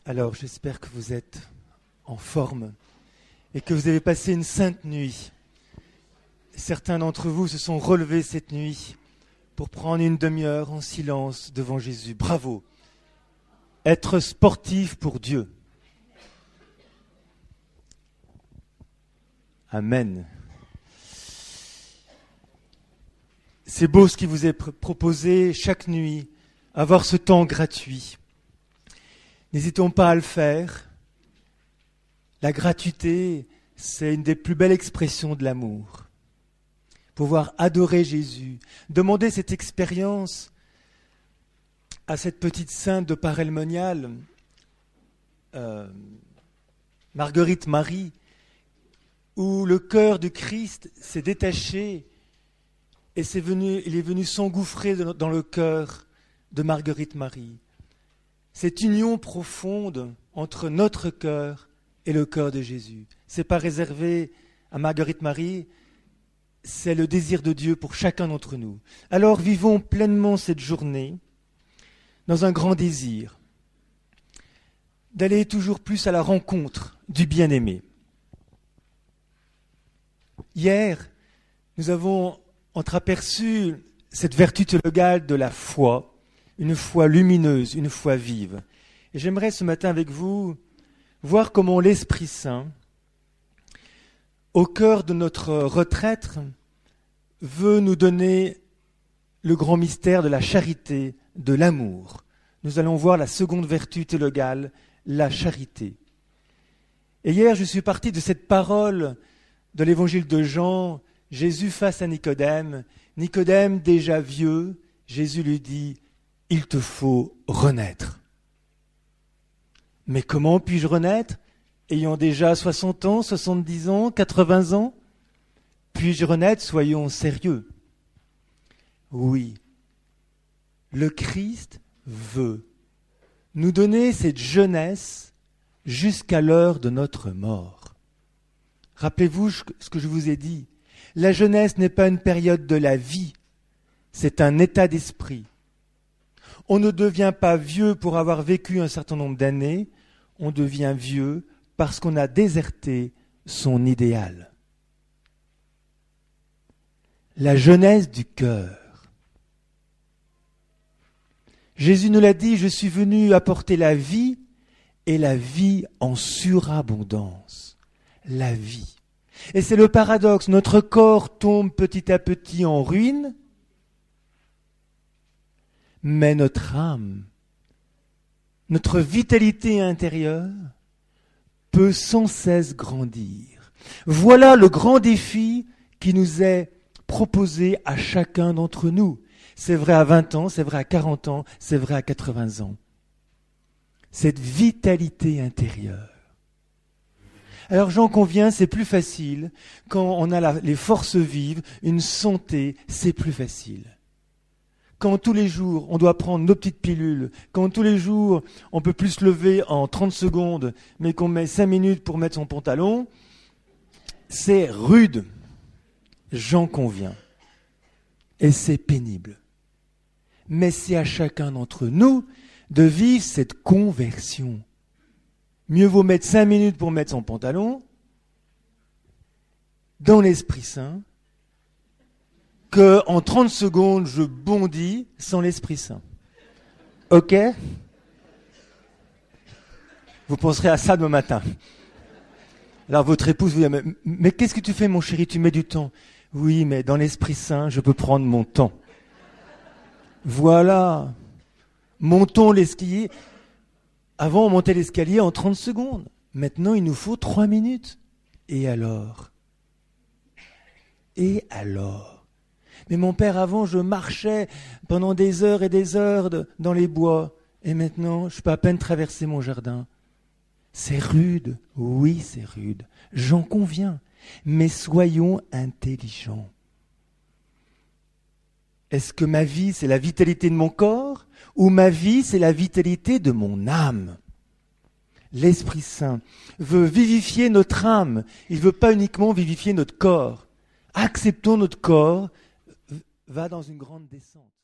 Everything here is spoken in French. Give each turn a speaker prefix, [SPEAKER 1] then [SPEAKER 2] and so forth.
[SPEAKER 1] Alors, j'espère que vous êtes en forme et que vous avez passé une sainte nuit. Certains d'entre vous se sont relevés cette nuit pour prendre une demi-heure en silence devant Jésus. Bravo! Être sportif pour Dieu. Amen. C'est beau ce qui vous est proposé chaque nuit, avoir ce temps gratuit. N'hésitons pas à le faire. La gratuité, c'est une des plus belles expressions de l'amour. Pouvoir adorer Jésus, demander cette expérience à cette petite sainte de Paray-le-Monial, Marguerite Marie, où le cœur du Christ s'est détaché et il est venu s'engouffrer dans le cœur de Marguerite Marie. Cette union profonde entre notre cœur et le cœur de Jésus. Ce n'est pas réservé à Marguerite Marie, c'est le désir de Dieu pour chacun d'entre nous. Alors vivons pleinement cette journée dans un grand désir d'aller toujours plus à la rencontre du bien-aimé. Hier, nous avons entreaperçu cette vertu théologale de la foi, une foi lumineuse, une foi vive. Et j'aimerais ce matin avec vous voir comment l'Esprit Saint, au cœur de notre retraite, veut nous donner le grand mystère de la charité, de l'amour. Nous allons voir la seconde vertu théologale, la charité. Et hier, je suis parti de cette parole de l'évangile de Jean, Jésus face à Nicodème. Nicodème, déjà vieux, Jésus lui dit « Il te faut renaître ». Mais comment puis-je renaître, ayant déjà 60 ans, 70 ans, 80 ans? Puis-je renaître? Soyons sérieux. Oui, le Christ veut nous donner cette jeunesse jusqu'à l'heure de notre mort. Rappelez-vous ce que je vous ai dit. La jeunesse n'est pas une période de la vie, c'est un état d'esprit. On ne devient pas vieux pour avoir vécu un certain nombre d'années, on devient vieux parce qu'on a déserté son idéal. La jeunesse du cœur. Jésus nous l'a dit, je suis venu apporter la vie et la vie en surabondance. La vie. Et c'est le paradoxe, notre corps tombe petit à petit en ruine, mais notre âme, notre vitalité intérieure peut sans cesse grandir. Voilà le grand défi qui nous est proposé à chacun d'entre nous. C'est vrai à 20 ans, c'est vrai à 40 ans, c'est vrai à 80 ans. Cette vitalité intérieure. Alors j'en conviens, c'est plus facile. Quand on a les forces vives, une santé, c'est plus facile. Quand tous les jours, on doit prendre nos petites pilules, quand tous les jours, on peut plus se lever en 30 secondes, mais qu'on met 5 minutes pour mettre son pantalon, c'est rude. J'en conviens. Et c'est pénible. Mais c'est à chacun d'entre nous de vivre cette conversion. Mieux vaut mettre 5 minutes pour mettre son pantalon dans l'Esprit Saint qu'en 30 secondes, je bondis sans l'Esprit Saint. Ok? Vous penserez à ça demain matin. Alors votre épouse vous dit, mais qu'est-ce que tu fais mon chéri, tu mets du temps? Oui, mais dans l'Esprit Saint, je peux prendre mon temps. Voilà. Montons l'escalier. Avant, on montait l'escalier en 30 secondes. Maintenant, il nous faut 3 minutes. Et alors? Et alors? Mais mon père, avant, je marchais pendant des heures et des heures dans les bois. Et maintenant, je peux à peine traverser mon jardin. C'est rude. Oui, c'est rude. J'en conviens. Mais soyons intelligents. Est-ce que ma vie, c'est la vitalité de mon corps, ou ma vie, c'est la vitalité de mon âme? L'Esprit Saint veut vivifier notre âme. Il ne veut pas uniquement vivifier notre corps. Acceptons notre corps, va dans une grande descente.